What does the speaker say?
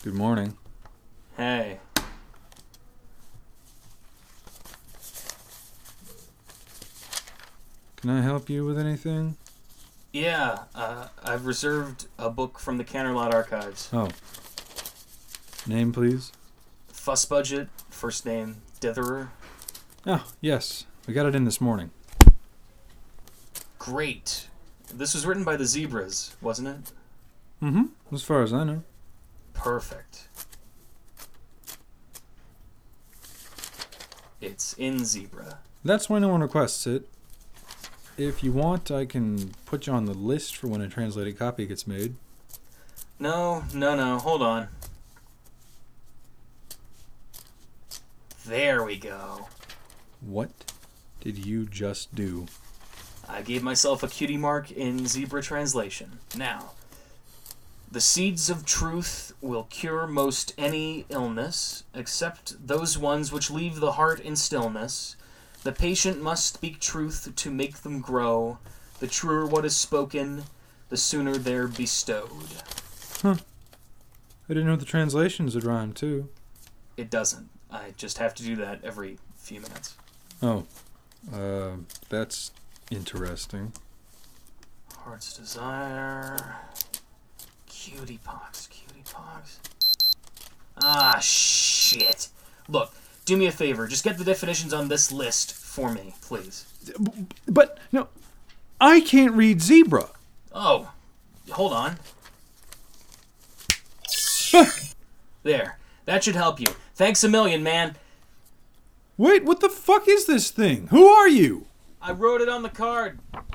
Good morning. Hey. Can I help you with anything? Yeah, I've reserved a book from the Canterlot Archives. Oh. Name, please? Fuss Budget, first name, Ditherer. Oh, yes. We got it in this morning. Great. This was written by the Zebras, wasn't it? Mm-hmm. As far as I know. Perfect. It's in Zebra. That's why no one requests it. If you want, I can put you on the list for when a translated copy gets made. No, hold on. There we go. What did you just do? I gave myself a cutie mark in Zebra translation. Now, the seeds of truth will cure most any illness, except those ones which leave the heart in stillness. The patient must speak truth to make them grow. The truer what is spoken, the sooner they're bestowed. Huh. I didn't know the translations would rhyme, too. It doesn't. I just have to do that every few minutes. Oh. That's interesting. Heart's desire. Cutie pox. Ah, shit. Look, do me a favor. Just get the definitions on this list for me, please. But, no, I can't read zebra. Oh, hold on. There. That should help you. Thanks a million, man. Wait, what the fuck is this thing? Who are you? I wrote it on the card.